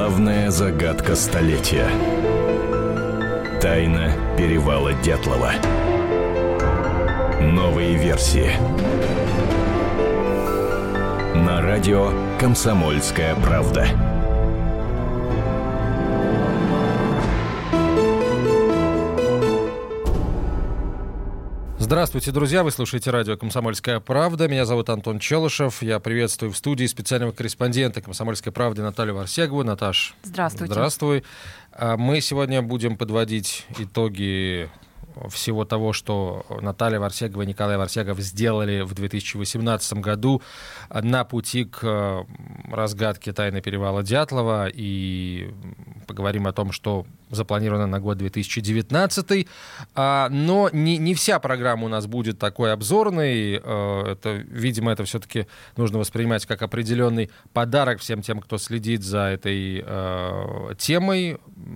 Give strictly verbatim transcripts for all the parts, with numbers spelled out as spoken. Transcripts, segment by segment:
Главная загадка столетия. Тайна перевала Дятлова. Новые версии. На радио «Комсомольская правда». Здравствуйте, друзья! Вы слушаете радио «Комсомольская правда». Меня зовут Антон Челышев. Я приветствую в студии специального корреспондента «Комсомольской правды» Наталью Варсегову. Наташ, здравствуйте. Здравствуй. Мы сегодня будем подводить итоги всего того, что Наталья Варсегова и Николай Варсегов сделали в две тысячи восемнадцатом году на пути к разгадке тайны перевала Дятлова, и поговорим о том, что запланировано на год две тысячи девятнадцатый. Но не, не вся программа у нас будет такой обзорной. Это, видимо, это все-таки нужно воспринимать как определенный подарок всем тем, кто следит за этой э, темой.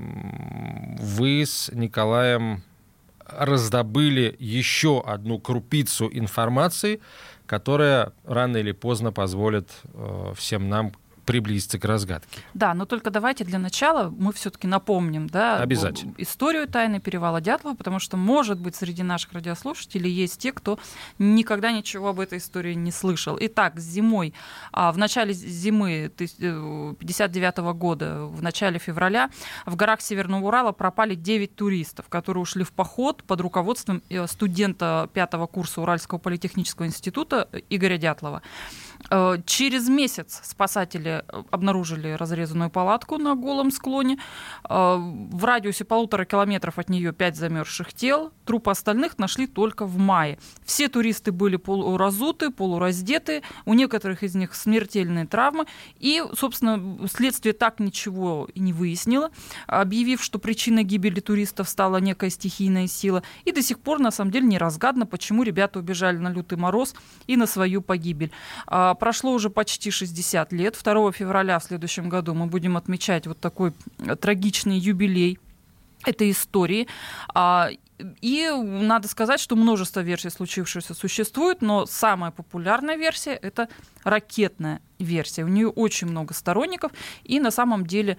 Вы с Николаем раздобыли еще одну крупицу информации, которая рано или поздно позволит э, всем нам приблизиться к разгадке. Да, но только давайте для начала мы все-таки напомним, да, обязательно, историю тайны перевала Дятлова, потому что, может быть, среди наших радиослушателей есть те, кто никогда ничего об этой истории не слышал. Итак, зимой, в начале зимы пятьдесят девятого года, в начале февраля, в горах Северного Урала пропали девять туристов, которые ушли в поход под руководством студента пятого курса Уральского политехнического института Игоря Дятлова. Через месяц спасатели обнаружили разрезанную палатку на голом склоне. В радиусе полутора километров от нее пять замерзших тел. Трупы остальных нашли только в мае. Все туристы были полуразуты, полураздеты. У некоторых из них смертельные травмы. И, собственно, следствие так ничего и не выяснило, объявив, что причиной гибели туристов стала некая стихийная сила. И до сих пор, на самом деле, не разгадано, почему ребята убежали на лютый мороз и на свою погибель. Прошло уже почти шестьдесят лет. второго февраля в следующем году мы будем отмечать вот такой трагичный юбилей этой истории. И надо сказать, что множество версий случившегося существует, но самая популярная версия — это ракетная версия. У нее очень много сторонников, и на самом деле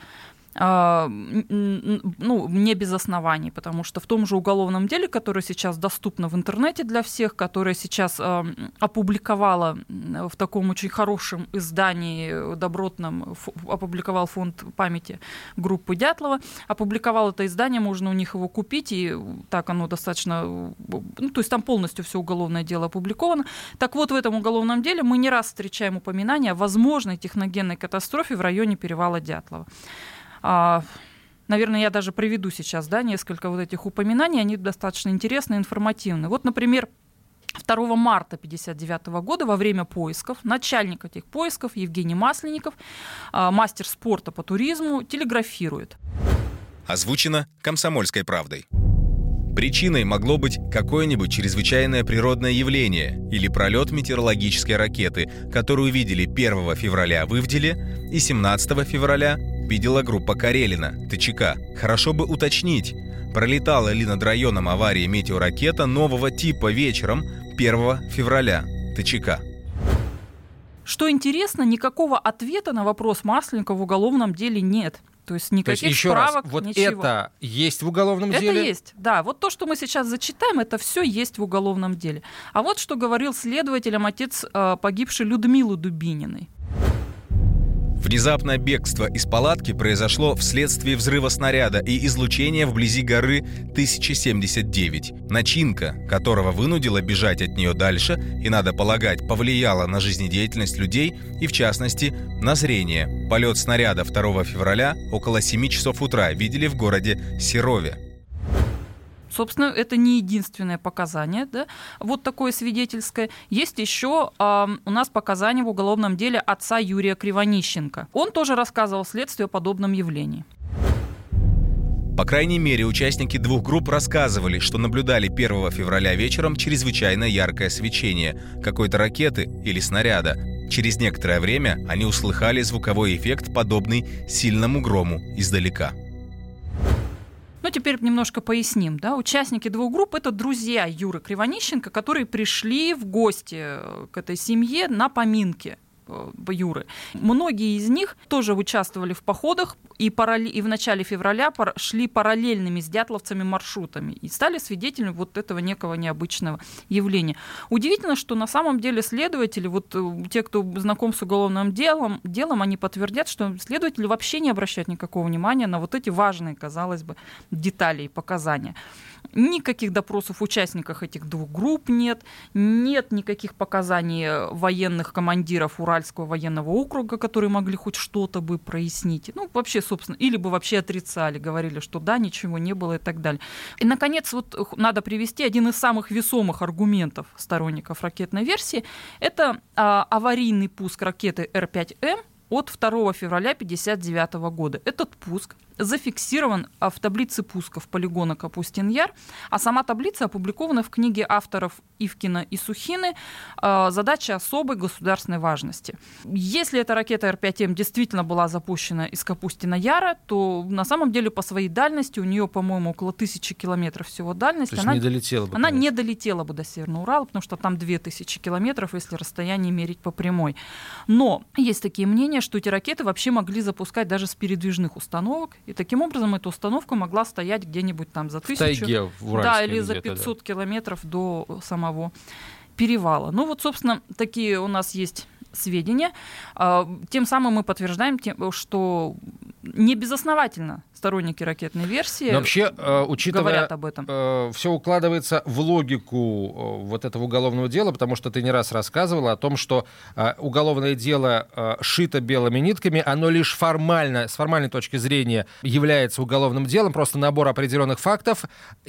ну, не без оснований, потому что в том же уголовном деле, которое сейчас доступно в интернете для всех, которое сейчас э, опубликовало в таком очень хорошем издании добротном, ф, опубликовал фонд памяти группы Дятлова, опубликовал это издание, можно у них его купить, и так оно достаточно, ну, то есть там полностью все уголовное дело опубликовано. Так вот, в этом уголовном деле мы не раз встречаем упоминания о возможной техногенной катастрофе в районе перевала Дятлова. Наверное, я даже приведу сейчас, да, несколько вот этих упоминаний, они достаточно интересны и информативны. Вот, например, второго марта тысяча девятьсот пятьдесят девятого года во время поисков начальник этих поисков Евгений Масленников, мастер спорта по туризму, телеграфирует. Озвучено «Комсомольской правдой». Причиной могло быть какое-нибудь чрезвычайное природное явление или пролет метеорологической ракеты, которую видели первого февраля в Ивделе и семнадцатого февраля видела группа Карелина, ТЧК. Хорошо бы уточнить, пролетала ли над районом аварии метеоракета нового типа вечером первого февраля, ТЧК. Что интересно, никакого ответа на вопрос Масленникова в уголовном деле нет. То есть никаких то есть, еще справок, раз, вот ничего. Это есть в уголовном это деле? Это есть, да. Вот то, что мы сейчас зачитаем, это все есть в уголовном деле. А вот что говорил следователям отец э, погибшей Людмилы Дубининой. Внезапное бегство из палатки произошло вследствие взрыва снаряда и излучения вблизи горы тысяча семьдесят девять, начинка которого вынудила бежать от нее дальше и, надо полагать, повлияла на жизнедеятельность людей и, в частности, на зрение. Полет снаряда второго февраля около семи часов утра видели в городе Серове. Собственно, это не единственное показание, да? Вот такое свидетельское. Есть еще э, у нас показания в уголовном деле отца Юрия Кривонищенко. Он тоже рассказывал следствию о подобном явлении. По крайней мере, участники двух групп рассказывали, что наблюдали первого февраля вечером чрезвычайно яркое свечение какой-то ракеты или снаряда. Через некоторое время они услыхали звуковой эффект, подобный сильному грому издалека. Ну, теперь немножко поясним. Да? Участники двух групп — это друзья Юры Кривонищенко, которые пришли в гости к этой семье на поминки. Юры. Многие из них тоже участвовали в походах и, параллель, и в начале февраля пар, шли параллельными с дятловцами маршрутами и стали свидетелями вот этого некого необычного явления. Удивительно, что на самом деле следователи, вот те, кто знаком с уголовным делом, делом, они подтвердят, что следователи вообще не обращают никакого внимания на вот эти важные, казалось бы, детали и показания. Никаких допросов участников этих двух групп нет, нет никаких показаний военных командиров Уральского военного округа, которые могли хоть что-то бы прояснить. Ну, вообще, собственно, или бы вообще отрицали, говорили, что да, ничего не было и так далее. И, наконец, вот надо привести один из самых весомых аргументов сторонников ракетной версии. Это а, аварийный пуск ракеты Эр пять Эм от второго февраля тысяча девятьсот пятьдесят девятого года. Этот пуск зафиксирован в таблице пусков полигона Капустин-Яр, а сама таблица опубликована в книге авторов Ивкина и Сухины «Задача особой государственной важности». Если эта ракета Эр пять Эм действительно была запущена из Капустина-Яра, то на самом деле по своей дальности, у нее, по-моему, около тысячи километров всего дальность, То есть она, не долетела бы, она конечно. не долетела бы до Северного Урала, потому что там две тысячи километров, если расстояние мерить по прямой. Но есть такие мнения, что эти ракеты вообще могли запускать даже с передвижных установок, и таким образом эта установка могла стоять где-нибудь там за тысячу. В тайге, в Уральске, да, или за пятьсот да. километров до самого перевала. Ну вот, собственно, такие у нас есть сведения. Тем самым мы подтверждаем, что не безосновательно сторонники ракетной версии Но вообще, э, учитывая, говорят об этом. Э, все укладывается в логику э, вот этого уголовного дела, потому что ты не раз рассказывала о том, что э, уголовное дело э, шито белыми нитками, оно лишь формально, с формальной точки зрения является уголовным делом, просто набор определенных фактов,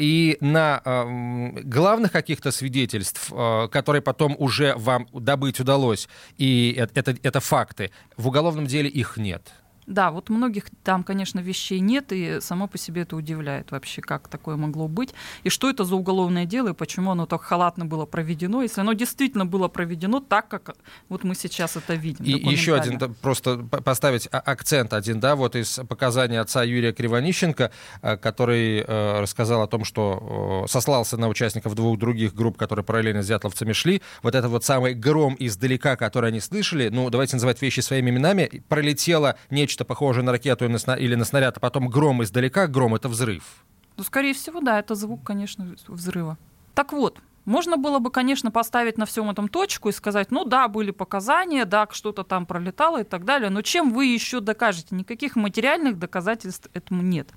и на э, главных каких-то свидетельств, э, которые потом уже вам добыть удалось, и это, это, это факты, в уголовном деле их нет. Да, вот многих там, конечно, вещей нет, и само по себе это удивляет вообще, как такое могло быть, и что это за уголовное дело, и почему оно так халатно было проведено, если оно действительно было проведено так, как вот мы сейчас это видим. И еще один, просто поставить акцент один, да, вот из показаний отца Юрия Кривонищенко, который рассказал о том, что сослался на участников двух других групп, которые параллельно с дятловцами шли, вот этот вот самый гром издалека, который они слышали, ну, давайте называть вещи своими именами, пролетело нечто похожее на ракету или на снаряд, а потом гром издалека, гром — это взрыв. Ну, скорее всего, да, это звук, конечно, взрыва. Так вот, можно было бы, конечно, поставить на всем этом точку и сказать, ну да, были показания, да, что-то там пролетало и так далее, но чем вы еще докажете? Никаких материальных доказательств этому нет.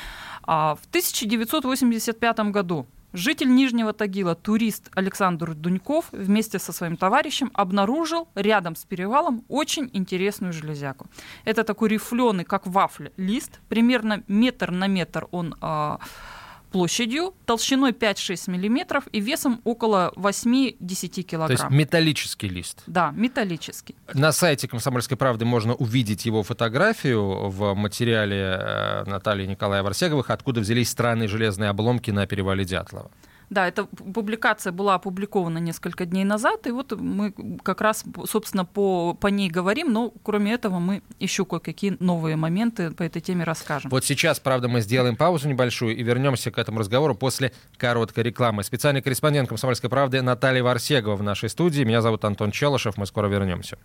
А в тысяча девятьсот восемьдесят пятом году житель Нижнего Тагила, турист Александр Дуньков вместе со своим товарищем обнаружил рядом с перевалом очень интересную железяку. Это такой рифленый, как вафля, лист, примерно метр на метр он а, площадью, толщиной пять-шесть миллиметров и весом около восемь-десять килограмм. То есть металлический лист. Да, металлический. На сайте «Комсомольской правды» можно увидеть его фотографию в материале Натальи и Николая Варсеговых, откуда взялись странные железные обломки на перевале Дятлова. Да, эта публикация была опубликована несколько дней назад, и вот мы как раз, собственно, по, по ней говорим, но кроме этого мы еще кое-какие новые моменты по этой теме расскажем. Вот сейчас, правда, мы сделаем паузу небольшую и вернемся к этому разговору после короткой рекламы. Специальный корреспондент «Комсомольской правды» Наталья Варсегова в нашей студии. Меня зовут Антон Челышев, мы скоро вернемся.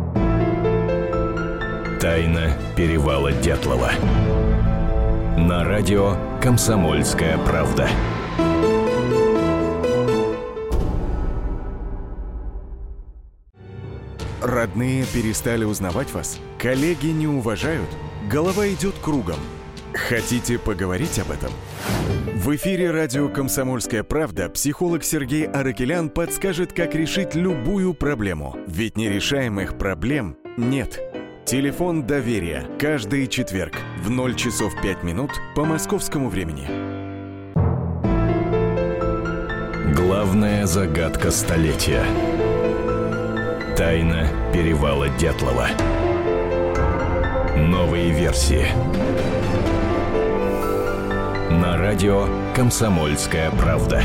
Тайна перевала Дятлова. На радио «Комсомольская правда». Родные перестали узнавать вас? Коллеги не уважают? Голова идет кругом. Хотите поговорить об этом? В эфире радио «Комсомольская правда» психолог Сергей Аракелян подскажет, как решить любую проблему. Ведь нерешаемых проблем нет. Телефон доверия. Каждый четверг в ноль часов пять минут по московскому времени. Главная загадка столетия. Тайна перевала Дятлова. Новые версии. На радио «Комсомольская правда».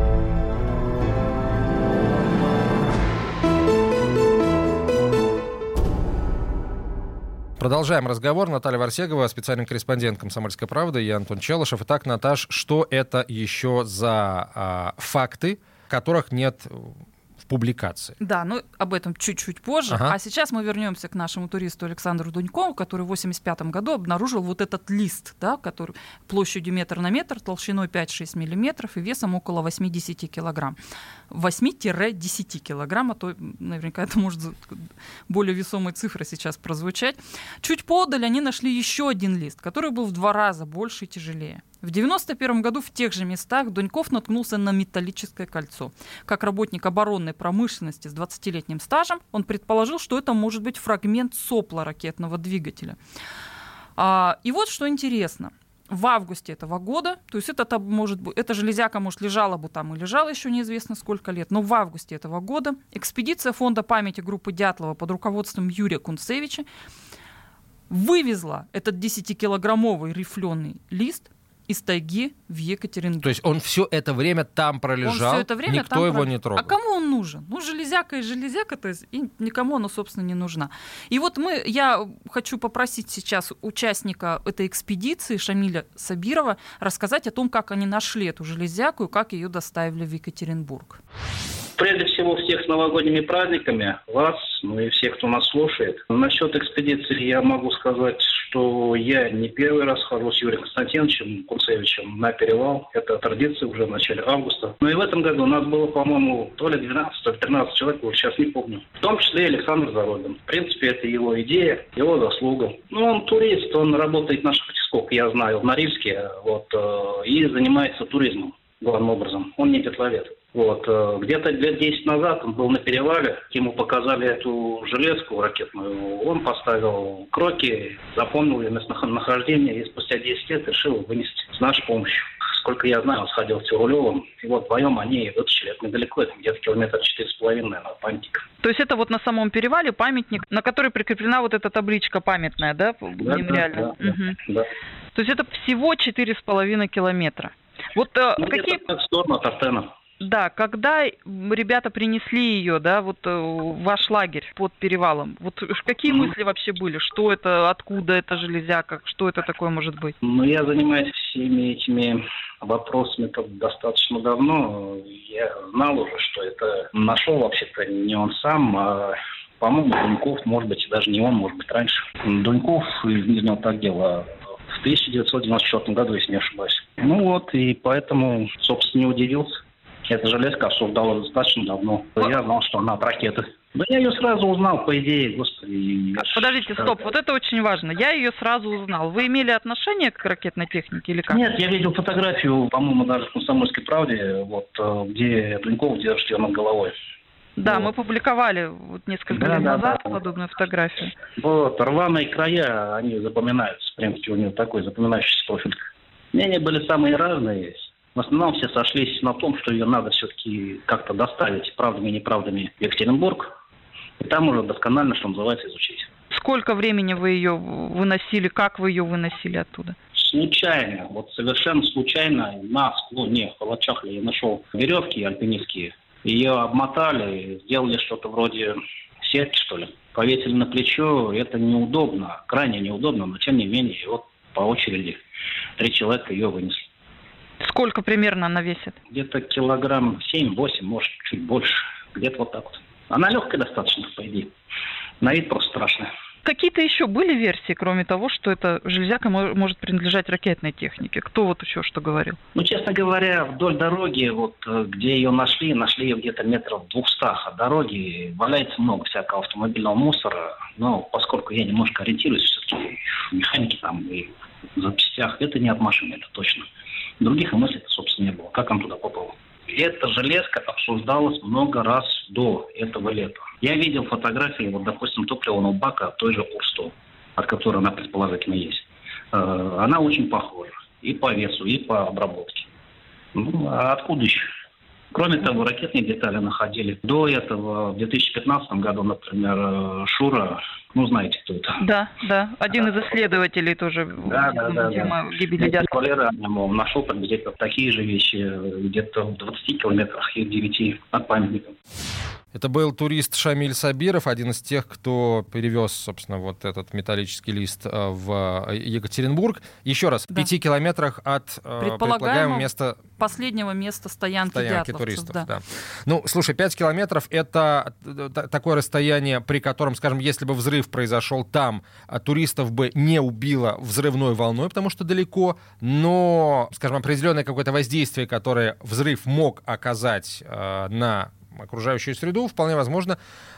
Продолжаем разговор. Наталья Варсегова, специальный корреспондент «Комсомольской правды», я Антон Челышев. Итак, Наташ, что это еще за а, факты, которых нет публикации. Да, но об этом чуть-чуть позже. Ага. А сейчас мы вернемся к нашему туристу Александру Дунькову, который в восемьдесят пятом году обнаружил вот этот лист, да, который площадью метр на метр, толщиной пять-шесть миллиметров и весом около восемьдесят килограмм. восемь-десять килограмм, а то наверняка это может более весомой цифрой сейчас прозвучать. Чуть поодаль они нашли еще один лист, который был в два раза больше и тяжелее. В девяносто первом году в тех же местах Дуньков наткнулся на металлическое кольцо. Как работник оборонной промышленности с двадцатилетним стажем, он предположил, что это может быть фрагмент сопла ракетного двигателя. А, и вот что интересно. В августе этого года, то есть это, может быть, эта железяка, может, лежала бы там и лежала еще неизвестно сколько лет, но в августе этого года экспедиция Фонда памяти группы Дятлова под руководством Юрия Кунцевича вывезла этот десятикилограммовый рифленый лист из тайги в Екатеринбург. То есть он все это время там пролежал, это время никто там его пролежал. Не трогал. А кому он нужен? Ну, железяка и железяка, то есть и никому она, собственно, не нужна. И вот мы, я хочу попросить сейчас участника этой экспедиции Шамиля Сабирова рассказать о том, как они нашли эту железяку и как ее доставили в Екатеринбург. Прежде всего, всех с новогодними праздниками, вас, ну и всех, кто нас слушает. Насчет экспедиции я могу сказать, что я не первый раз хожу с Юрием Константиновичем Кунцевичем на перевал. Это традиция уже в начале августа. Но и в этом году у нас было, по-моему, то ли двенадцать, то ли тринадцать человек, уже сейчас не помню. В том числе и Александр Зарубин. В принципе, это его идея, его заслуга. Ну, он турист, он работает на шахте, сколько я знаю, в Норильске, вот, и занимается туризмом главным образом. Он не петловед. Вот. Где-то лет десять назад он был на перевале, ему показали эту железку ракетную, он поставил кроки, запомнил ее местонахождение и спустя десять лет решил вынести с нашей помощью. Сколько я знаю, он сходил в Тирулевом, и вот вдвоем они вытащили, это недалеко, это где-то километр четыре с половиной, наверное, памятник. То есть это вот на самом перевале памятник, на который прикреплена вот эта табличка памятная, да, да мемориальная? Да, угу. да. То есть это всего четыре с половиной километра. Вот ну, какие... в сторону от Артена. Да, когда ребята принесли ее, да, вот в ваш лагерь под перевалом, вот какие mm-hmm. мысли вообще были? Что это, откуда эта железяка, что это такое может быть? Ну, я занимаюсь всеми этими вопросами достаточно давно. Я знал уже, что это нашел вообще-то не он сам, а, по-моему, Дуньков, может быть, даже не он, может быть, раньше. Дуньков из Нижнего Тагила в тысяча девятьсот девяносто четвёртом году, если не ошибаюсь. Ну вот, и поэтому, собственно, не удивился. Эта железка обсуждалась достаточно давно. Я знал, что она от ракеты. Да я ее сразу узнал, по идее, господи. Подождите, стоп, вот это очень важно. Я ее сразу узнал. Вы имели отношение к ракетной технике или как? Нет, я видел фотографию, по-моему, даже в «Комсомольской правде», вот, где Дуньков держит ее над головой. Да, вот. Мы публиковали вот несколько да, лет да, назад да, подобную фотографию. Вот, рваные края, они запоминаются. В принципе, у нее такой запоминающийся профиль. Мнения были самые разные. В основном все сошлись на том, что ее надо все-таки как-то доставить правдами и неправдами в Екатеринбург. И там уже досконально, что называется, изучить. Сколько времени вы ее выносили, как вы ее выносили оттуда? Случайно, вот совершенно случайно на склоне в Калачахле я нашел веревки альпинистские. Ее обмотали, сделали что-то вроде сетки, что ли. Повесили на плечо, это неудобно, крайне неудобно, но тем не менее, вот по очереди три человека ее вынесли. Сколько примерно она весит? Где-то килограмм семь-восемь, может, чуть больше. Где-то вот так вот. Она легкая достаточно, по идее. На вид просто страшная. Какие-то еще были версии, кроме того, что эта железяка может принадлежать ракетной технике? Кто вот еще что говорил? Ну, честно говоря, вдоль дороги, вот где ее нашли, нашли ее где-то метров двухстах от дороги. Валяется много всякого автомобильного мусора. Но поскольку я немножко ориентируюсь все-таки в механике там и в запчастях, это не от машины, это точно. Других мыслей, собственно, не было. Как он туда попал? Эта железка обсуждалась много раз до этого лета. Я видел фотографии, вот, допустим, топливного бака той же Урсто, от которой она предположительно есть. Она очень похожа и по весу, и по обработке. Ну, а откуда еще? Кроме того, ракетные детали находили. До этого, в две тысячи пятнадцатом году, например, Шура, ну, знаете, кто это? Да, да. Один из исследователей тоже. Да, да, да. Тема гибели Дятлова. Нашел приблизительно такие же вещи где-то в двадцати километрах и в девяти от памятника. Это был турист Шамиль Сабиров, один из тех, кто перевез, собственно, вот этот металлический лист в Екатеринбург. Еще раз, в да. пяти километрах от предполагаемого места... последнего места стоянки, стоянки туристов. Да. Да. Ну, слушай, пять километров — это такое расстояние, при котором, скажем, если бы взрыв произошел там, туристов бы не убило взрывной волной, потому что далеко, но, скажем, определенное какое-то воздействие, которое взрыв мог оказать на окружающую среду, вполне возможно,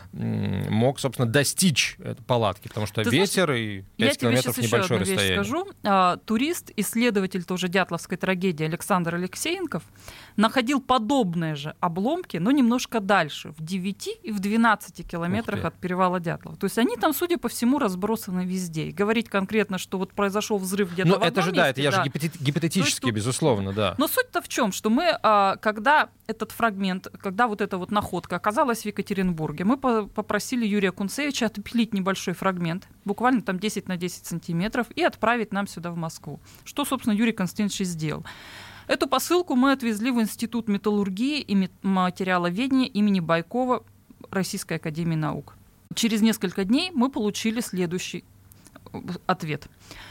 мог, собственно, достичь этой палатки, потому что Ты ветер знаешь, и пять километров небольшое расстояние. Я тебе скажу. А, турист, исследователь тоже дятловской трагедии Александр Алексеенков находил подобные же обломки, но немножко дальше, в девяти и в двенадцати километрах от перевала Дятлова. То есть они там, судя по всему, разбросаны везде. И говорить конкретно, что вот произошел взрыв где-то ну, в одном это же, месте, да, это я да. же гипотетически, есть, безусловно, да. Но суть-то в чем, что мы, когда этот фрагмент, когда вот эта вот находка оказалась в Екатеринбурге, мы попросили Юрия Кунцевича отпилить небольшой фрагмент, буквально там десять на десять сантиметров, и отправить нам сюда в Москву. Что, собственно, Юрий Константинович сделал. Эту посылку мы отвезли в Институт металлургии и материаловедения имени Байкова Российской академии наук. Через несколько дней мы получили следующий ответ.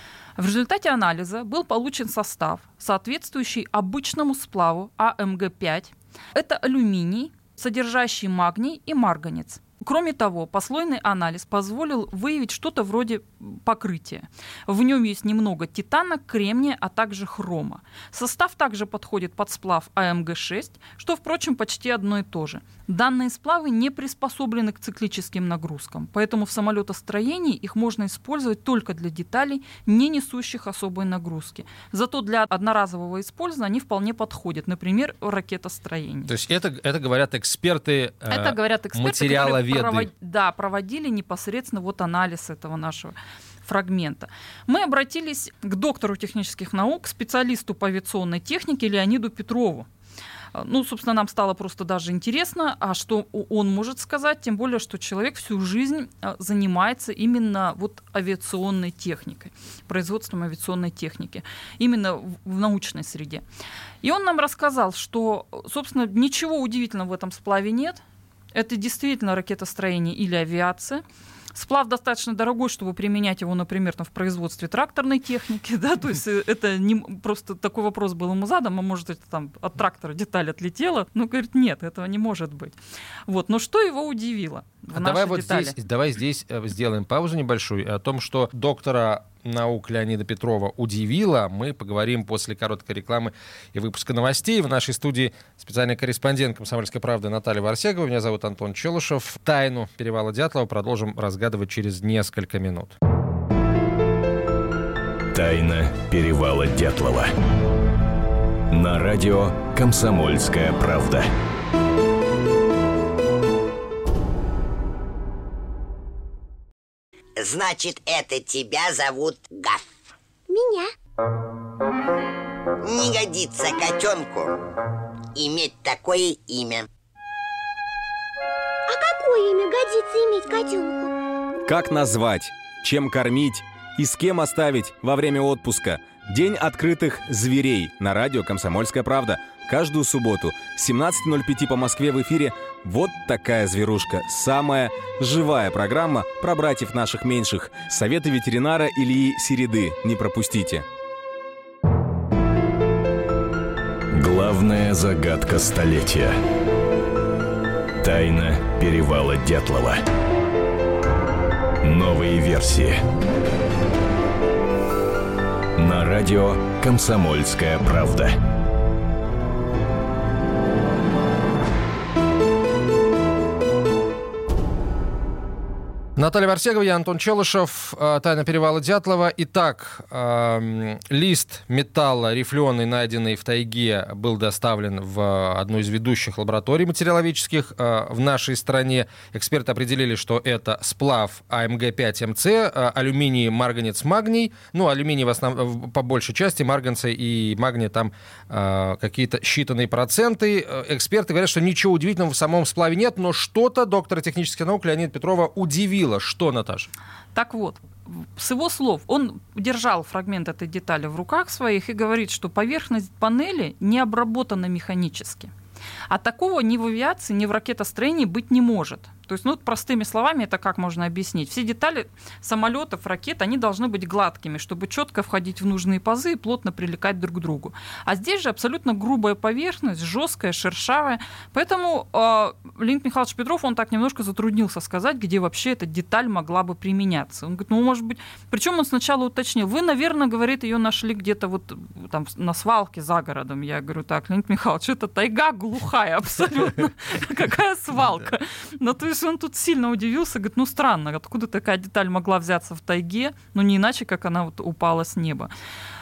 В результате анализа был получен состав, соответствующий обычному сплаву А М Г пять. Это алюминий, содержащий магний и марганец. Кроме того, послойный анализ позволил выявить что-то вроде покрытия. В нем есть немного титана, кремния, а также хрома. Состав также подходит под сплав А М Г шесть, что, впрочем, почти одно и то же. Данные сплавы не приспособлены к циклическим нагрузкам, поэтому в самолетостроении их можно использовать только для деталей, не несущих особой нагрузки. Зато для одноразового использования они вполне подходят, например, в ракетостроении. То есть это, это говорят эксперты, это говорят эксперты материаловеды. Провод... Да, проводили непосредственно вот анализ этого нашего фрагмента. Мы обратились к доктору технических наук, специалисту по авиационной технике Леониду Петрову. Ну, собственно, нам стало просто даже интересно, а что он может сказать, тем более, что человек всю жизнь занимается именно вот авиационной техникой, производством авиационной техники, именно в научной среде. И он нам рассказал, что, собственно, ничего удивительного в этом сплаве нет. Это действительно ракетостроение или авиация. Сплав достаточно дорогой, чтобы применять его, например, в производстве тракторной техники. Да? То есть это не просто такой вопрос был ему задан, а может, это там от трактора деталь отлетела. Ну, говорит, нет, этого не может быть. Вот. Но что его удивило в а нашей давай вот детали? здесь, давай здесь сделаем паузу небольшую о том, что доктора наук Леонида Петрова удивило. Мы поговорим после короткой рекламы и выпуска новостей. В нашей студии специальный корреспондент «Комсомольской правды» Наталья Варсегова. Меня зовут Антон Челышев. Тайну перевала Дятлова продолжим разгадывать через несколько минут. Тайна перевала Дятлова. На радио «Комсомольская правда». Значит, это тебя зовут Гаф? Меня. Не годится котенку иметь такое имя. А какое имя годится иметь котенку? Как назвать, чем кормить и с кем оставить во время отпуска? День открытых зверей на радио «Комсомольская правда». Каждую субботу с семнадцати ноль пять по Москве в эфире «Вот такая зверушка». Самая живая программа про братьев наших меньших. Советы ветеринара Ильи Середы. Не пропустите. Главная загадка столетия. Тайна перевала Дятлова. Новые версии. На радио «Комсомольская правда». Наталья Варсегова, я Антон Челышев. Тайна перевала Дятлова. Итак, э, лист металла рифленый, найденный в тайге, был доставлен в одну из ведущих лабораторий материаловедческих э, в нашей стране. Эксперты определили, что это сплав А М Г пять М С, э, алюминий, марганец, магний. Ну, алюминий в основном, по большей части, марганца и магния там э, какие-то считанные проценты. Эксперты говорят, что ничего удивительного в самом сплаве нет, но что-то доктора технических наук Леонида Петрова удивило. Что, Наташа? Так вот, с его слов, он держал фрагмент этой детали в руках своих и говорит, что поверхность панели не обработана механически. А такого ни в авиации, ни в ракетостроении быть не может. То есть, ну, простыми словами, это как можно объяснить? Все детали самолетов, ракет, они должны быть гладкими, чтобы четко входить в нужные пазы и плотно прилегать друг к другу. А здесь же абсолютно грубая поверхность, жесткая, шершавая. Поэтому э, Леонид Михайлович Петров, он так немножко затруднился сказать, где вообще эта деталь могла бы применяться. Он говорит, ну, может быть... Причем он сначала уточнил, вы, наверное, говорит, ее нашли где-то вот там на свалке за городом. Я говорю, так, Леонид Михайлович, это тайга глухая абсолютно. Какая свалка? Ну, то есть он тут сильно удивился, говорит, ну странно, откуда такая деталь могла взяться в тайге, ну не иначе, как она вот упала с неба.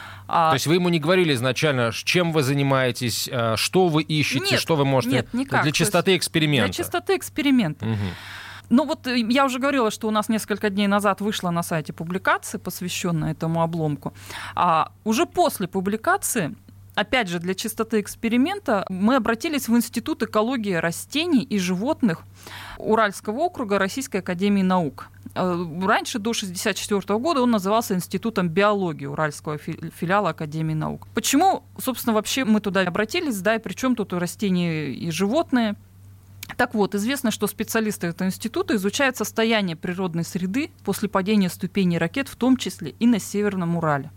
То есть вы ему не говорили изначально, чем вы занимаетесь, что вы ищете, нет, что вы можете... Нет, никак. Для чистоты эксперимента. Для чистоты эксперимента. Угу. Ну вот я уже говорила, что у нас несколько дней назад вышла на сайте публикация, посвященная этому обломку. А уже после публикации, опять же, для чистоты эксперимента, мы обратились в Институт экологии растений и животных Уральского округа Российской академии наук. Раньше, до шестьдесят четвёртого года, он назывался Институтом биологии Уральского филиала Академии наук. Почему, собственно, вообще мы туда обратились, да, и при чем тут растения и животные? Так вот, известно, что специалисты этого института изучают состояние природной среды после падения ступеней ракет, в том числе и на Северном Урале.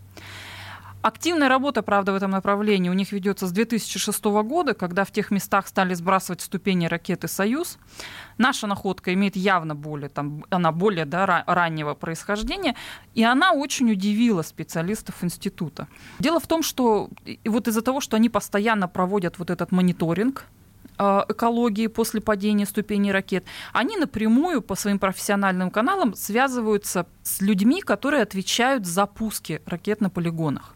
Активная работа, правда, в этом направлении у них ведется с две тысячи шестого года, когда в тех местах стали сбрасывать ступени ракеты «Союз». Наша находка имеет явно более, там, она более да, раннего происхождения, и она очень удивила специалистов института. Дело в том, что вот из-за того, что они постоянно проводят вот этот мониторинг экологии после падения ступеней ракет, они напрямую по своим профессиональным каналам связываются с людьми, которые отвечают за пуски ракет на полигонах.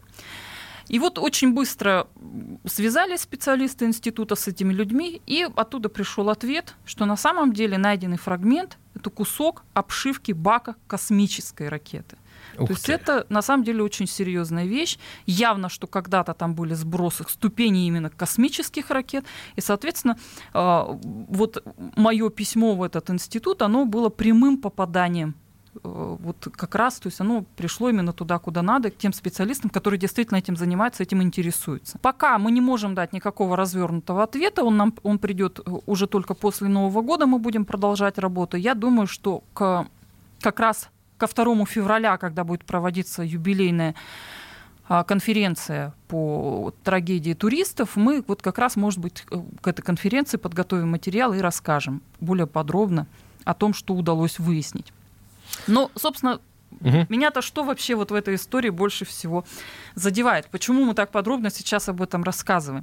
И вот очень быстро связались специалисты института с этими людьми, и оттуда пришел ответ, что на самом деле найденный фрагмент — это кусок обшивки бака космической ракеты. Ух То есть ты. это на самом деле очень серьезная вещь. Явно, что когда-то там были сбросы ступеней именно космических ракет. И, соответственно, вот мое письмо в этот институт, оно было прямым попаданием. Вот как раз, то есть оно пришло именно туда, куда надо, к тем специалистам, которые действительно этим занимаются, этим интересуются. Пока мы не можем дать никакого развернутого ответа, он нам он придет уже только после Нового года, мы будем продолжать работу. Я думаю, что к, как раз ко второму февраля, когда будет проводиться юбилейная конференция по трагедии туристов, мы вот как раз, может быть, к этой конференции подготовим материал и расскажем более подробно о том, что удалось выяснить. Но, собственно, угу. меня-то что вообще вот в этой истории больше всего задевает? Почему мы так подробно сейчас об этом рассказываем?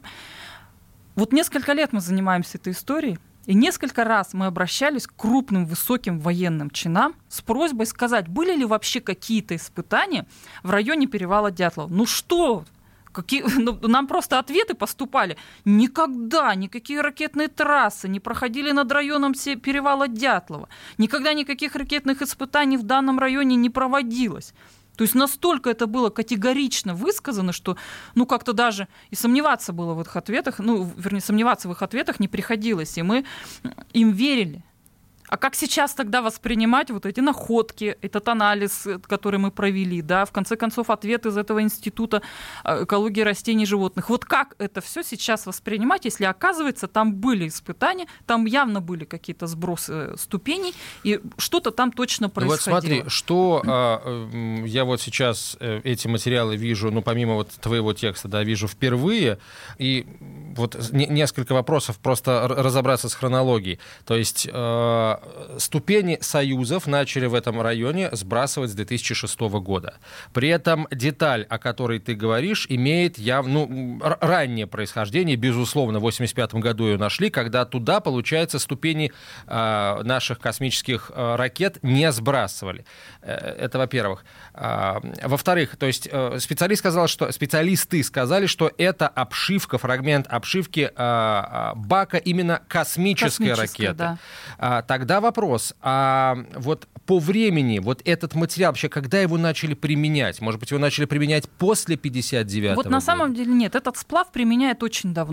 Вот несколько лет мы занимаемся этой историей, и несколько раз мы обращались к крупным высоким военным чинам с просьбой сказать, были ли вообще какие-то испытания в районе перевала Дятлова. Ну что? Какие, ну, нам просто ответы поступали. Никогда никакие ракетные трассы не проходили над районом перевала Дятлова. Никогда никаких ракетных испытаний в данном районе не проводилось. То есть настолько это было категорично высказано, что ну, как-то даже и сомневаться было в их ответах, ну, вернее, сомневаться в их ответах не приходилось, и мы им верили. А как сейчас тогда воспринимать вот эти находки, этот анализ, который мы провели, да, в конце концов, ответ из этого института экологии растений и животных? Вот как это все сейчас воспринимать, если, оказывается, там были испытания, там явно были какие-то сбросы ступеней, и что-то там точно происходило? Вот смотри, что а, я вот сейчас эти материалы вижу, ну, помимо вот твоего текста, да, вижу впервые, и вот несколько вопросов, просто разобраться с хронологией. То есть э, ступени союзов начали в этом районе сбрасывать с две тысячи шестого года. При этом деталь, о которой ты говоришь, имеет явно ну, раннее происхождение. Безусловно, в восемьдесят пятом году ее нашли, когда туда, получается, ступени э, наших космических э, ракет не сбрасывали. Это во-первых. А, во-вторых, то есть э, специалист сказал, что, специалисты сказали, что это обшивка, фрагмент обшивки э, бака именно космической, космической ракеты. Да. А, тогда вопрос, а вот по времени вот этот материал вообще, когда его начали применять? Может быть, его начали применять после пятьдесят девятого Вот года? на самом деле нет. Этот сплав применяют очень давно.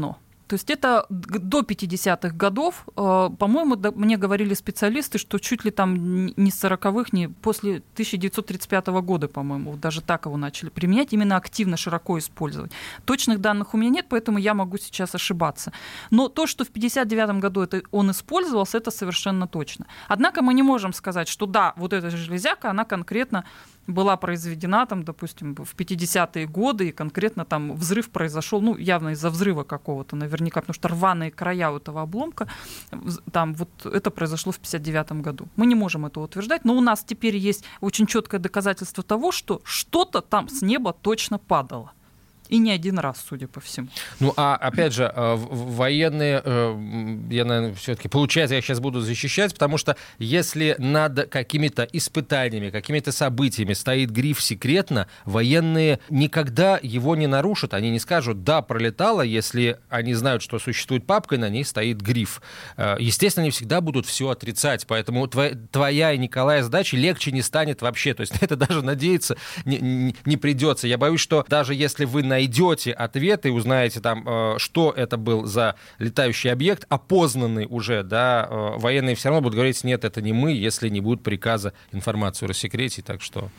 То есть это до пятидесятых годов, по-моему, мне говорили специалисты, что чуть ли там не с сороковых, не после тысяча девятьсот тридцать пятого года, по-моему, даже так его начали применять, именно активно, широко использовать. Точных данных у меня нет, поэтому я могу сейчас ошибаться. Но то, что в пятьдесят девятом году это он использовался, это совершенно точно. Однако мы не можем сказать, что да, вот эта железяка, она конкретно была произведена, там, допустим, в пятидесятые годы, и конкретно там взрыв произошел, ну, явно из-за взрыва какого-то, наверняка, потому что рваные края у этого обломка, там вот это произошло в пятьдесят девятом году. Мы не можем это утверждать, но у нас теперь есть очень четкое доказательство того, что что-то там с неба точно падало. И не один раз, судя по всему. Ну, а опять же, военные, я, наверное, все-таки, получается, я сейчас буду защищать, потому что если над какими-то испытаниями, какими-то событиями стоит гриф «секретно», военные никогда его не нарушат. Они не скажут «да, пролетало», если они знают, что существует папка, и на ней стоит гриф. Естественно, они всегда будут все отрицать, поэтому твоя и Николая задача легче не станет вообще. То есть это даже надеяться не, не, не придется. Я боюсь, что даже если вы на найдете ответы и узнаете там, что это был за летающий объект, опознанный уже, да, военные все равно будут говорить, нет, это не мы, если не будет приказа информацию рассекретить, так что...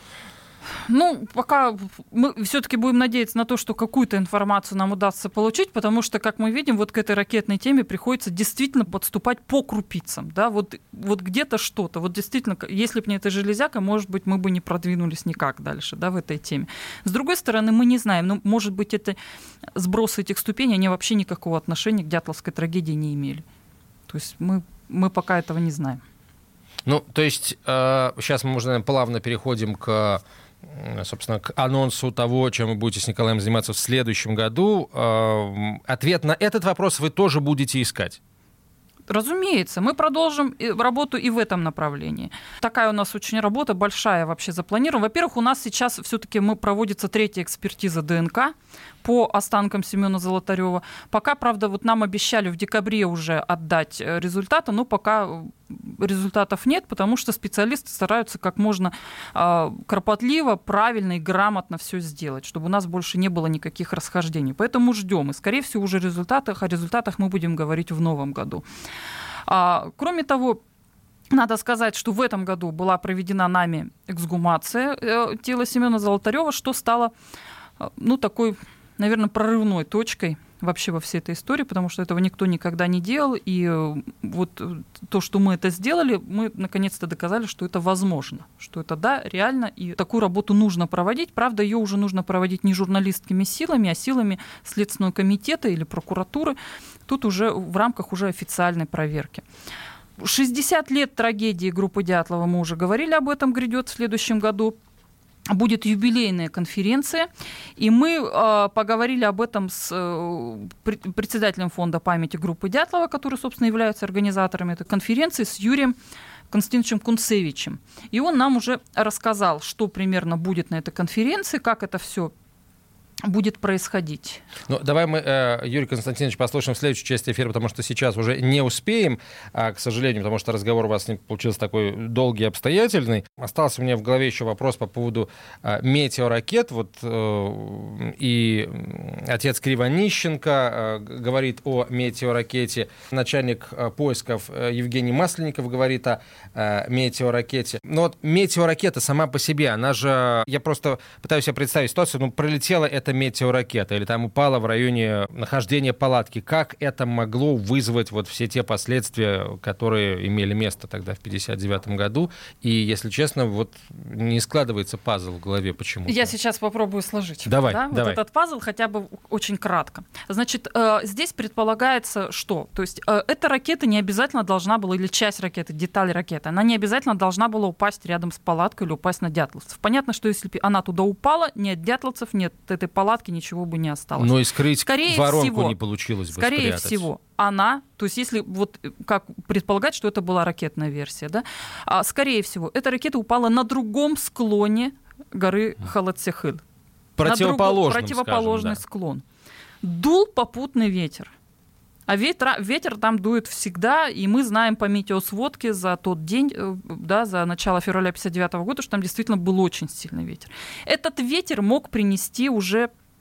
Ну, пока мы все-таки будем надеяться на то, что какую-то информацию нам удастся получить, потому что, как мы видим, вот к этой ракетной теме приходится действительно подступать по крупицам, да, вот, вот где-то что-то, вот действительно, если бы не эта железяка, может быть, мы бы не продвинулись никак дальше, да, в этой теме. С другой стороны, мы не знаем, ну, может быть, это сбросы этих ступеней, они вообще никакого отношения к Дятловской трагедии не имели. То есть мы, мы пока этого не знаем. Ну, то есть э, сейчас мы, можно, плавно переходим к... собственно, к анонсу того, чем вы будете с Николаем заниматься в следующем году. Ответ на этот вопрос вы тоже будете искать. Разумеется, мы продолжим работу и в этом направлении. Такая у нас очень работа большая вообще запланирована. Во-первых, у нас сейчас все-таки мы, проводится третья экспертиза ДНК по останкам Семена Золотарева. Пока, правда, вот нам обещали в декабре уже отдать результаты, но пока результатов нет, потому что специалисты стараются как можно э, кропотливо, правильно и грамотно все сделать, чтобы у нас больше не было никаких расхождений. Поэтому ждем. И, скорее всего, уже результатах, о результатах мы будем говорить в новом году. А, кроме того, надо сказать, что в этом году была проведена нами эксгумация э, тела Семена Золотарева, что стало э, ну, такой, наверное, прорывной точкой вообще во всей этой истории, потому что этого никто никогда не делал, и вот то, что мы это сделали, мы наконец-то доказали, что это возможно, что это, да, реально, и такую работу нужно проводить. Правда, ее уже нужно проводить не журналистскими силами, а силами Следственного комитета или прокуратуры, тут уже в рамках уже официальной проверки. шестьдесят лет трагедии группы Дятлова, мы уже говорили об этом, грядет в следующем году. Будет юбилейная конференция, и мы э, поговорили об этом с э, председателем фонда памяти группы Дятлова, который, собственно, является организатором этой конференции, с Юрием Константиновичем Кунцевичем. И он нам уже рассказал, что примерно будет на этой конференции, как это все будет происходить. Ну, давай мы, э, Юрий Константинович, послушаем следующую часть эфира, потому что сейчас уже не успеем, а, к сожалению, потому что разговор у вас не получился такой долгий и обстоятельный. Остался у меня в голове еще вопрос по поводу э, метеоракет. Вот, э, и отец Кривонищенко э, говорит о метеоракете. Начальник э, поисков э, Евгений Масленников говорит о э, метеоракете. Но вот метеоракета сама по себе, она же... Я просто пытаюсь себе представить ситуацию, ну, пролетела это метеоракета, или там упала в районе нахождения палатки. Как это могло вызвать вот все те последствия, которые имели место тогда в пятьдесят девятом году? И, если честно, вот не складывается пазл в голове почему-то. Я сейчас попробую сложить. Давай, да, давай. Вот этот пазл хотя бы очень кратко. Значит, здесь предполагается, что? То есть эта ракета не обязательно должна была, или часть ракеты, деталь ракеты, она не обязательно должна была упасть рядом с палаткой или упасть на дятловцев. Понятно, что если бы она туда упала, ни от дятловцев, ни от этой палатки ничего бы не осталось. Но и скрыть скорее воронку всего, не получилось бы скорее спрятать. всего, она, то есть если вот как предполагать, что это была ракетная версия, да, а, скорее всего, эта ракета упала на другом склоне горы Халацехыл. Противоположный, противоположный скажем, да. склон. Дул попутный ветер. А ветер, ветер там дует всегда, и мы знаем по метеосводке за тот день, да, за начало февраля пятьдесят девятого года, что там действительно был очень сильный ветер. Этот ветер мог принести уже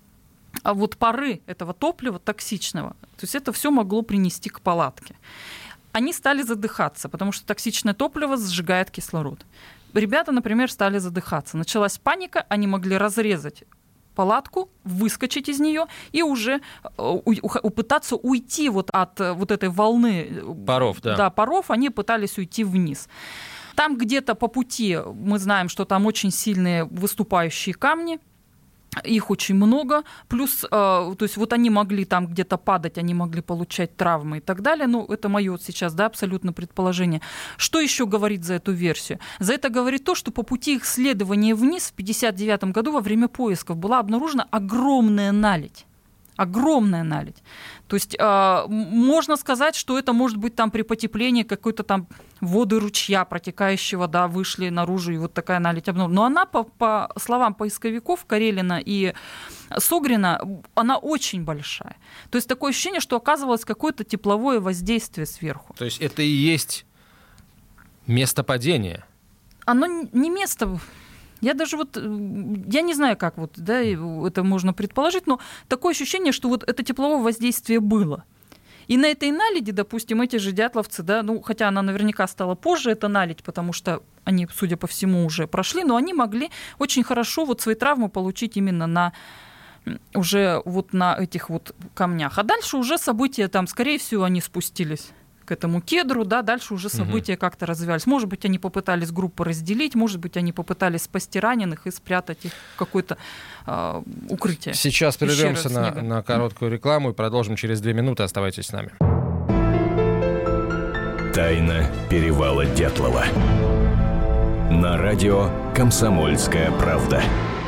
а вот пары этого топлива токсичного, то есть это все могло принести к палатке. Они стали задыхаться, потому что токсичное топливо сжигает кислород. Ребята, например, стали задыхаться. Началась паника, они могли разрезать палатку, выскочить из нее и уже пытаться уйти вот от вот этой волны паров, да. Да, паров, они пытались уйти вниз. Там где-то по пути мы знаем, что там очень сильные выступающие камни, их очень много, плюс, э, то есть вот они могли там где-то падать, они могли получать травмы и так далее, ну, это мое вот сейчас, да, абсолютно предположение. Что еще говорит за эту версию? За это говорит то, что по пути их следования вниз в пятьдесят девятом году во время поисков была обнаружена огромная наледь. Огромная наледь. То есть э, можно сказать, что это может быть там при потеплении какой-то там воды ручья протекающего, да, вышли наружу, и вот такая наледь обнаружена. Но она, по, по словам поисковиков Карелина и Согрина, она очень большая. То есть такое ощущение, что оказывалось какое-то тепловое воздействие сверху. То есть это и есть место падения? Оно не место... Я даже вот, я не знаю, как вот, да, это можно предположить, но такое ощущение, что вот это тепловое воздействие было. И на этой наледи, допустим, эти же дятловцы, да, ну, хотя она наверняка стала позже, эта наледь, потому что они, судя по всему, уже прошли, но они могли очень хорошо вот свои травмы получить именно на уже вот на этих вот камнях. А дальше уже события там, скорее всего, они спустились к этому кедру, да, дальше уже события угу. как-то развивались. Может быть, они попытались группу разделить, может быть, они попытались спасти раненых и спрятать их в какое-то э, укрытие. Сейчас прервемся на, на короткую рекламу и продолжим через две минуты. Оставайтесь с нами. Тайна перевала Дятлова. На радио «Комсомольская правда».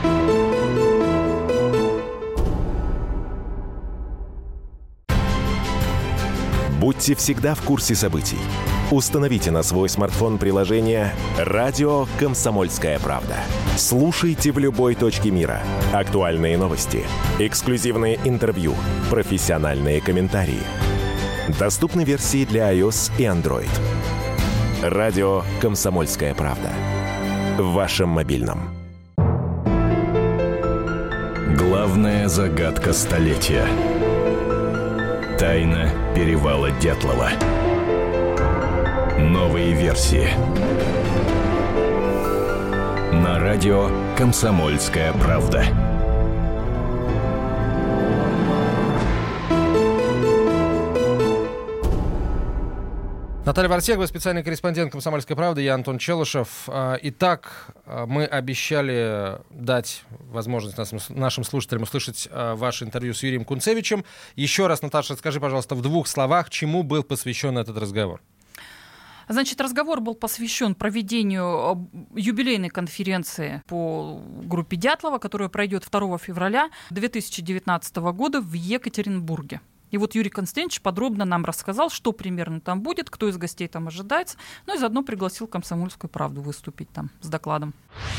Будьте всегда в курсе событий. Установите на свой смартфон приложение «Радио Комсомольская правда». Слушайте в любой точке мира. Актуальные новости, эксклюзивные интервью, профессиональные комментарии. Доступны версии для iOS и Android. «Радио Комсомольская правда». В вашем мобильном. Главная загадка столетия. Тайна перевала Дятлова. Новые версии. На радио «Комсомольская правда». Наталья Варсегова, специальный корреспондент «Комсомольской правды», я Антон Челышев. Итак, мы обещали дать возможность нашим слушателям услышать ваше интервью с Юрием Кунцевичем. Еще раз, Наташа, скажи, пожалуйста, в двух словах, чему был посвящен этот разговор? Значит, разговор был посвящен проведению юбилейной конференции по группе Дятлова, которая пройдет второго февраля две тысячи девятнадцатого года в Екатеринбурге. И вот Юрий Константинович подробно нам рассказал, что примерно там будет, кто из гостей там ожидается, ну и заодно пригласил «Комсомольскую правду» выступить там с докладом.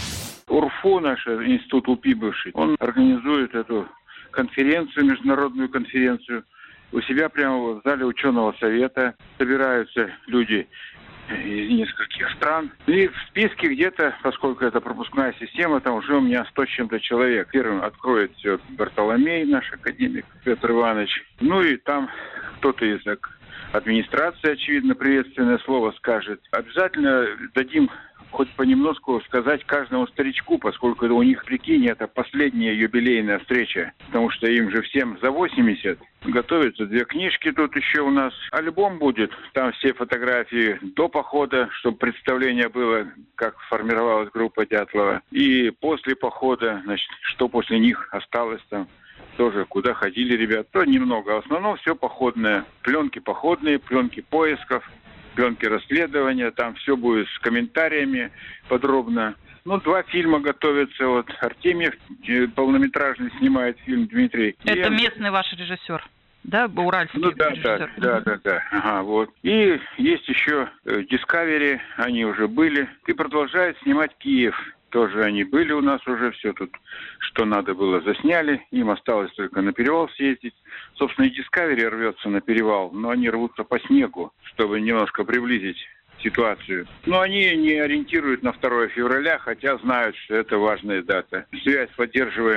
УРФУ, наш институт УПИ бывший, он организует эту конференцию, международную конференцию. У себя прямо в зале ученого совета собираются люди из нескольких стран. И в списке где-то, поскольку это пропускная система, там уже у меня сто с чем-то человек. Первым откроет все Бартоломей, наш академик Петр Иванович. Ну и там кто-то из администрации, очевидно, приветственное слово скажет. Обязательно дадим хоть понемножку сказать каждому старичку, поскольку у них, прикинь, это последняя юбилейная встреча, потому что им же всем за восемьдесят. Готовятся две книжки тут еще у нас. Альбом будет, там все фотографии до похода, чтобы представление было, как формировалась группа Дятлова. И после похода, значит, что после них осталось там. Тоже куда ходили ребята, то немного. В основном все походное. Пленки походные, пленки поисков, пленки расследования. Там все будет с комментариями подробно. Ну, два фильма готовятся. Вот Артемьев полнометражный снимает фильм, Дмитрий. Это И... местный ваш режиссер, да? Уральский ну, да, режиссер. Да, да, да, да. Ага, вот. И есть еще Discovery, они уже были. И продолжает снимать Киев. Тоже они были у нас уже, все тут, что надо было, засняли. Им осталось только на перевал съездить. Собственно, и Discovery рвется на перевал, но они рвутся по снегу, чтобы немножко приблизить ситуацию. Но они не ориентируют на второго февраля, хотя знают, что это важная дата. Связь поддерживаем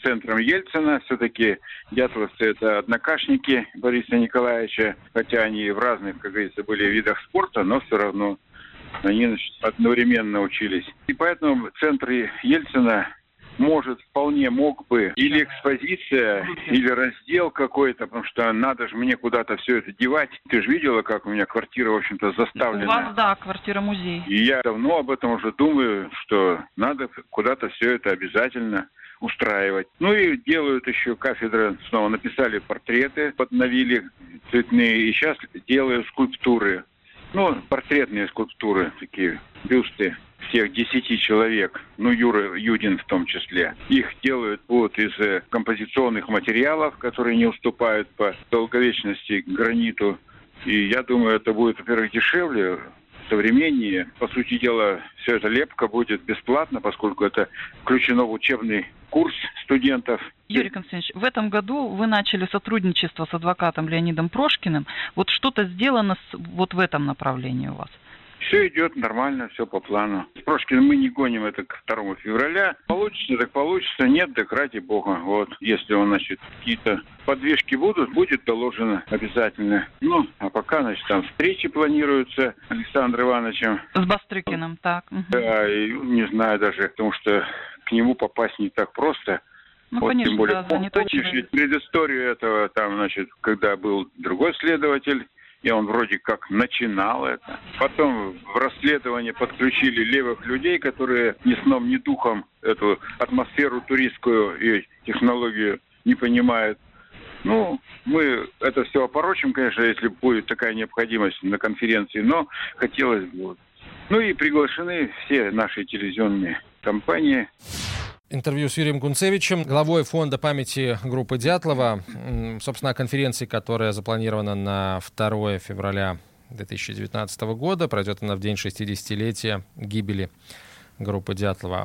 центром Ельцина. Все-таки дятловцы — это однокашники Бориса Николаевича, хотя они в разных, как говорится, были видах спорта, но все равно они, значит, одновременно учились. И поэтому центр Ельцина может, вполне мог бы или экспозиция, или раздел какой-то, потому что надо же мне куда-то все это девать. Ты же видела, как у меня квартира, в общем-то, заставлена. У вас, да, квартира-музей. И я давно об этом уже думаю, что надо куда-то все это обязательно устраивать. Ну и делают еще кафедры, снова написали портреты, подновили цветные, и сейчас делают скульптуры. Ну, портретные скульптуры, такие бюсты всех десяти человек, ну, Юра Юдин в том числе. Их делают вот из композиционных материалов, которые не уступают по долговечности граниту. И я думаю, это будет, во-первых, дешевле, современнее. По сути дела, все это лепка будет бесплатно, поскольку это включено в учебный курс студентов. Юрий Константинович, в этом году вы начали сотрудничество с адвокатом Леонидом Прошкиным. Вот что-то сделано с, вот в этом направлении у вас? Все идет нормально, все по плану. С Прошкиным мы не гоним это к второму февраля. Получится, так получится. Нет, так ради бога. Вот. Если он, значит, какие-то подвижки будут, будет доложено обязательно. Ну, а пока, значит, там встречи планируются с Александром Ивановичем. С Бастрыкиным, так. Угу. Да, и не знаю даже, потому что к нему попасть не так просто. Ну, вот, конечно, тем более, да, занятой человек. Предысторию этого, там, значит, когда был другой следователь, и он вроде как начинал это. Потом в расследование подключили левых людей, которые ни сном, ни духом эту атмосферу туристскую и технологию не понимают. Ну, мы это все опорочим, конечно, если будет такая необходимость на конференции, но хотелось бы. Ну и приглашены все наши телевизионные компании. Интервью с Юрием Кунцевичем, главой фонда памяти группы Дятлова. Собственно, о конференции, которая запланирована на второе февраля две тысячи девятнадцатого года. Пройдет она в день шестидесятилетия гибели группы Дятлова.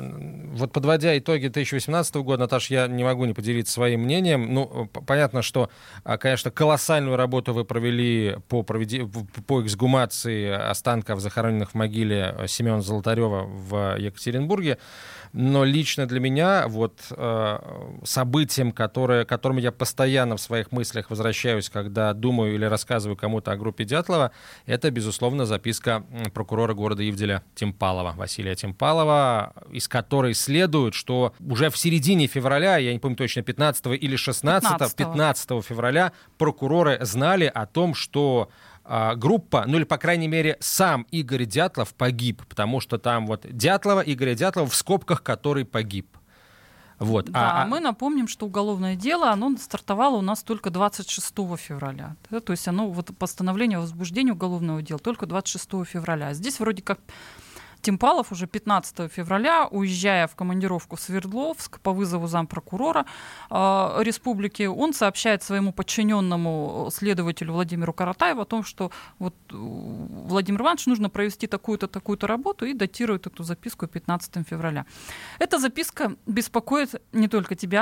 Вот подводя итоги две тысячи восемнадцатого года, Наташ, я не могу не поделиться своим мнением. Ну, понятно, что, конечно, колоссальную работу вы провели по, проведи... по эксгумации останков, захороненных в могиле Семена Золотарева в Екатеринбурге. Но лично для меня вот э, событием, которое, к которому я постоянно в своих мыслях возвращаюсь, когда думаю или рассказываю кому-то о группе Дятлова, это, безусловно, записка прокурора города Ивделя Тимпалова, Василия Тимпалова, из которой следует, что уже в середине февраля, я не помню точно, пятнадцатого или шестнадцатого, пятнадцатого февраля прокуроры знали о том, что группа, ну или, по крайней мере, сам Игорь Дятлов погиб, потому что там вот Дятлова, Игоря Дятлова, в скобках, который погиб. Вот. Да, а, мы напомним, что уголовное дело, оно стартовало у нас только двадцать шестого февраля. Да, то есть оно, вот постановление о возбуждении уголовного дела только двадцать шестого февраля. Здесь вроде как Тимпалов уже пятнадцатого февраля, уезжая в командировку в Свердловск по вызову зампрокурора э, республики, он сообщает своему подчиненному следователю Владимиру Каратаеву о том, что вот Владимир Иванович, нужно провести такую-то, такую-то работу, и датирует эту записку пятнадцатого февраля. Эта записка беспокоит не только тебя.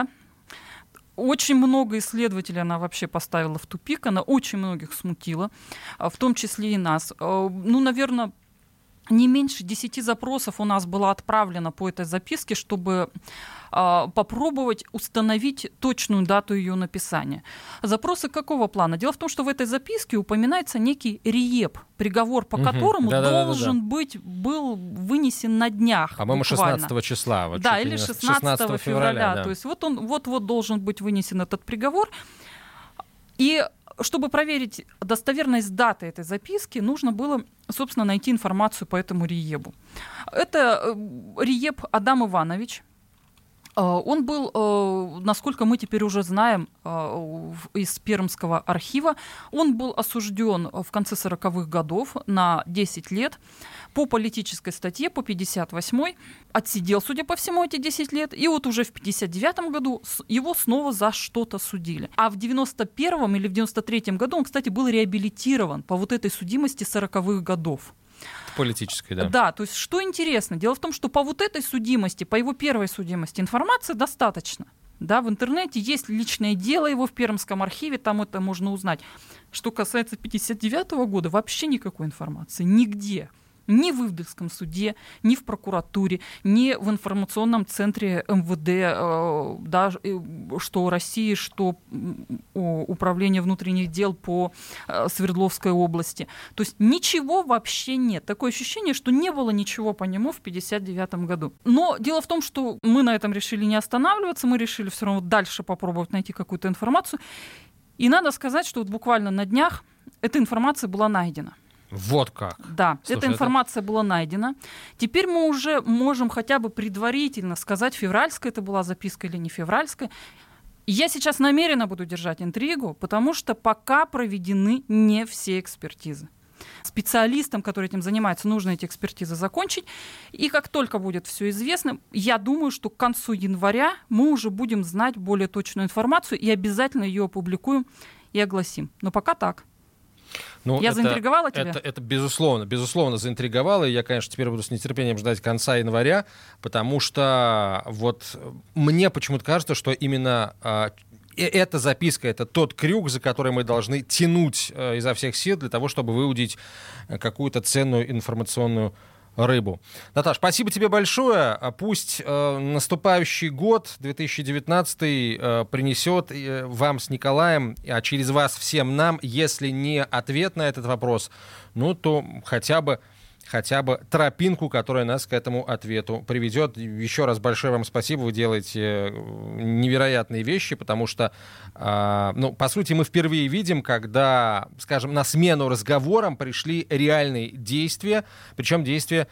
Очень много исследователей она вообще поставила в тупик, она очень многих смутила, в том числе и нас. Ну, наверное, не меньше десяти запросов у нас было отправлено по этой записке, чтобы э, попробовать установить точную дату ее написания. Запросы какого плана? Дело в том, что в этой записке упоминается некий риеп, приговор по угу. которому да, должен да, да, да. быть был вынесен на днях. По-моему, шестнадцатого числа. Вот да, или шестнадцатого февраля. Да. То есть вот он вот-вот должен быть вынесен этот приговор. И чтобы проверить достоверность даты этой записки, нужно было, собственно, найти информацию по этому риебу. Это риеб Адам Иванович. Он был, насколько мы теперь уже знаем из Пермского архива, он был осужден в конце сороковых годов на десять лет по политической статье, по пятьдесят восьмой, отсидел, судя по всему, эти десять лет, и вот уже в пятьдесят девятом году его снова за что-то судили. А в девяносто первом или в девяносто третьем году он, кстати, был реабилитирован по вот этой судимости сороковых годов. Политической, да. Да, то есть что интересно, дело в том, что по вот этой судимости, по его первой судимости информации достаточно. Да, в интернете есть личное дело его в Пермском архиве, там это можно узнать. Что касается пятьдесят девятого года, вообще никакой информации, нигде. Ни в Ивдельском суде, ни в прокуратуре, ни в информационном центре эм вэ дэ, э, да, что России, что Управление внутренних дел по э, Свердловской области. То есть ничего вообще нет. Такое ощущение, что не было ничего по нему в пятьдесят девятом году. Но дело в том, что мы на этом решили не останавливаться, мы решили все равно дальше попробовать найти какую-то информацию. И надо сказать, что вот буквально на днях эта информация была найдена. Вот как. Да, Слушай, эта информация это... была найдена. Теперь мы уже можем хотя бы предварительно сказать, февральская это была записка или не февральская. Я сейчас намеренно буду держать интригу, потому что пока проведены не все экспертизы. Специалистам, которые этим занимаются, нужно эти экспертизы закончить. И как только будет все известно, я думаю, что к концу января мы уже будем знать более точную информацию и обязательно ее опубликуем и огласим. Но пока так. Ну, я это, заинтриговала тебя? Это, это безусловно, безусловно заинтриговало. И я, конечно, теперь буду с нетерпением ждать конца января, потому что вот мне почему-то кажется, что именно а, эта записка — это тот крюк, за который мы должны тянуть а, изо всех сил для того, чтобы выудить какую-то ценную информационную рыбу. Наташ, спасибо тебе большое. Пусть э, наступающий год, две тысячи девятнадцатый, э, принесет э, вам с Николаем, а через вас всем нам, если не ответ на этот вопрос, ну, то хотя бы хотя бы тропинку, которая нас к этому ответу приведет. Еще раз большое вам спасибо, вы делаете невероятные вещи, потому что, э, ну, по сути, мы впервые видим, когда, скажем, на смену разговорам пришли реальные действия, причем действия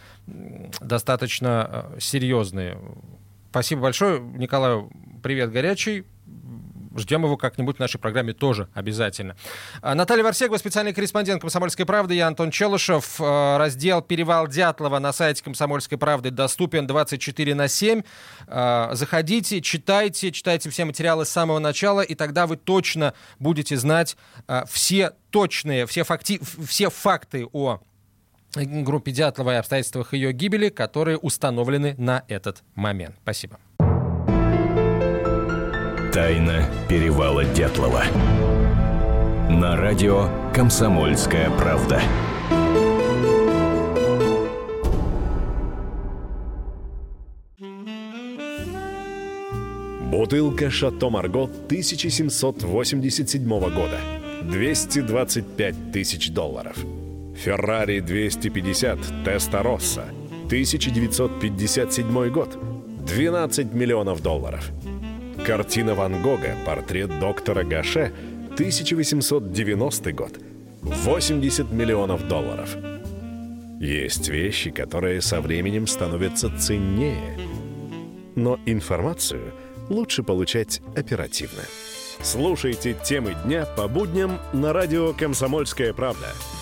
достаточно э, серьезные. Спасибо большое, Николаю, привет горячий. Ждем его как-нибудь в нашей программе тоже обязательно. Наталья Варсегова, специальный корреспондент «Комсомольской правды». Я Антон Челышев. Раздел «Перевал Дятлова» на сайте «Комсомольской правды» доступен двадцать четыре на семь. Заходите, читайте, читайте все материалы с самого начала, и тогда вы точно будете знать все точные, все, факти, все факты о группе Дятлова и обстоятельствах ее гибели, которые установлены на этот момент. Спасибо. Тайна перевала Дятлова. На радио «Комсомольская правда». Бутылка «Шато Марго» тысяча семьсот восемьдесят седьмого года. двести двадцать пять тысяч долларов. «Феррари двести пятьдесят Теста-Росса». тысяча девятьсот пятьдесят седьмой год. двенадцать миллионов долларов. Картина Ван Гога «Портрет доктора Гаше», тысяча восемьсот девяностый год. восемьдесят миллионов долларов. Есть вещи, которые со временем становятся ценнее. Но информацию лучше получать оперативно. Слушайте темы дня по будням на радио «Комсомольская правда».